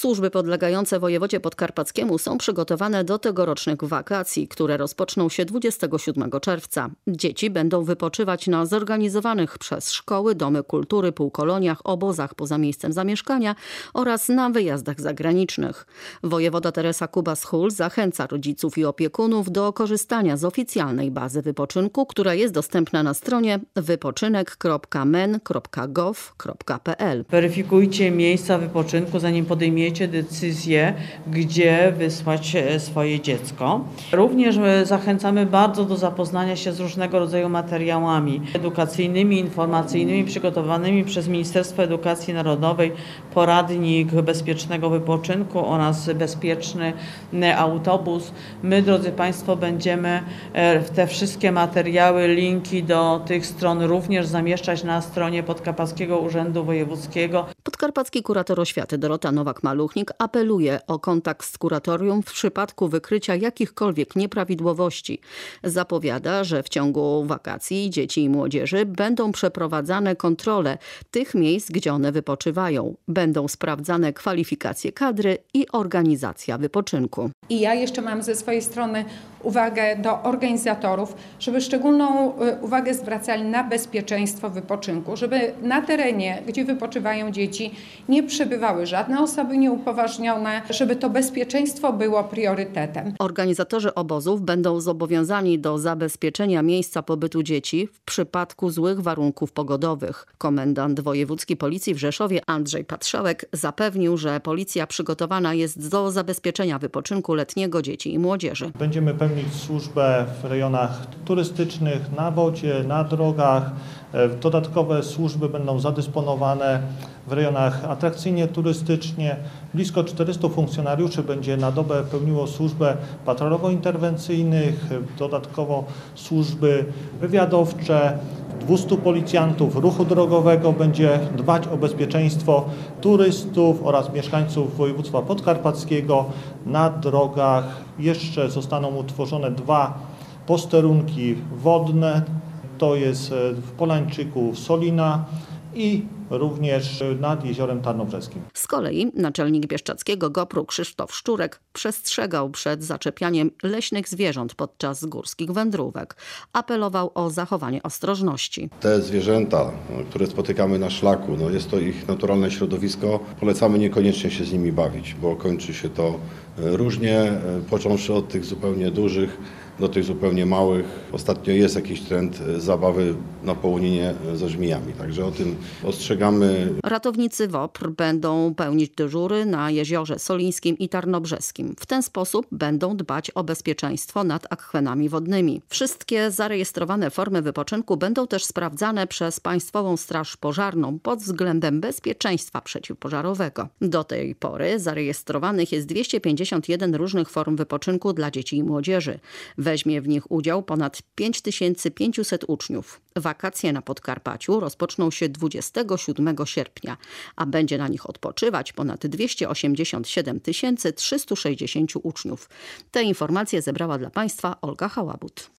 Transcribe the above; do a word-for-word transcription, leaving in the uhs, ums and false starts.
Służby podlegające wojewodzie podkarpackiemu są przygotowane do tegorocznych wakacji, które rozpoczną się dwudziestego siódmego czerwca. Dzieci będą wypoczywać na zorganizowanych przez szkoły, domy kultury, półkoloniach, obozach poza miejscem zamieszkania oraz na wyjazdach zagranicznych. Wojewoda Teresa Kubas-Hull zachęca rodziców i opiekunów do korzystania z oficjalnej bazy wypoczynku, która jest dostępna na stronie wypoczynek kropka men kropka gov kropka pl. Weryfikujcie miejsca wypoczynku, zanim podejmiecie decyzję, gdzie wysłać swoje dziecko. Również zachęcamy bardzo do zapoznania się z różnego rodzaju materiałami edukacyjnymi, informacyjnymi przygotowanymi przez Ministerstwo Edukacji Narodowej, poradnik bezpiecznego wypoczynku oraz bezpieczny autobus. My, drodzy Państwo, będziemy te wszystkie materiały, linki do tych stron również zamieszczać na stronie Podkarpackiego Urzędu Wojewódzkiego. Podkarpacki kurator oświaty Dorota Nowak-Maluchnik apeluje o kontakt z kuratorium w przypadku wykrycia jakichkolwiek nieprawidłowości. Zapowiada, że w ciągu wakacji dzieci i młodzieży będą przeprowadzane kontrole tych miejsc, gdzie one wypoczywają. Będą sprawdzane kwalifikacje kadry i organizacja wypoczynku. I ja jeszcze mam ze swojej strony uwagę do organizatorów, żeby szczególną uwagę zwracali na bezpieczeństwo wypoczynku, żeby na terenie, gdzie wypoczywają dzieci, nie przebywały żadne osoby nieupoważnione, żeby to bezpieczeństwo było priorytetem. Organizatorzy obozów będą zobowiązani do zabezpieczenia miejsca pobytu dzieci w przypadku złych warunków pogodowych. Komendant wojewódzki Policji w Rzeszowie Andrzej Patrzałek zapewnił, że policja przygotowana jest do zabezpieczenia wypoczynku letniego dzieci i młodzieży. Będziemy pełnić służbę w rejonach turystycznych, na wodzie, na drogach. Dodatkowe służby będą zadysponowane w rejonach atrakcyjnie turystycznie. Blisko czterystu funkcjonariuszy będzie na dobę pełniło służbę patrolowo-interwencyjnych, dodatkowo służby wywiadowcze. dwustu policjantów ruchu drogowego będzie dbać o bezpieczeństwo turystów oraz mieszkańców województwa podkarpackiego. Na drogach jeszcze zostaną utworzone dwa posterunki wodne. To jest w Polańczyku Solina i również nad jeziorem Tarnobrzeskim. Z kolei naczelnik Bieszczadzkiego GOPR-u Krzysztof Szczurek przestrzegał przed zaczepianiem leśnych zwierząt podczas górskich wędrówek. Apelował o zachowanie ostrożności. Te zwierzęta, które spotykamy na szlaku, no jest to ich naturalne środowisko. Polecamy niekoniecznie się z nimi bawić, bo kończy się to różnie, począwszy od tych zupełnie dużych do tych zupełnie małych. Ostatnio jest jakiś trend zabawy na połoninie ze żmijami, także o tym ostrzegamy. Ratownicy WOPR będą pełnić dyżury na jeziorze Solińskim i Tarnobrzeskim. W ten sposób będą dbać o bezpieczeństwo nad akwenami wodnymi. Wszystkie zarejestrowane formy wypoczynku będą też sprawdzane przez Państwową Straż Pożarną pod względem bezpieczeństwa przeciwpożarowego. Do tej pory zarejestrowanych jest dwieście pięćdziesiąt jeden różnych form wypoczynku dla dzieci i młodzieży. Weźmie w nich udział ponad pięć tysięcy pięćset uczniów. Wakacje na Podkarpaciu rozpoczną się dwudziestego siódmego sierpnia, a będzie na nich odpoczywać ponad dwieście osiemdziesiąt siedem tysięcy trzysta sześćdziesiąt uczniów. Te informacje zebrała dla Państwa Olga Hałabut.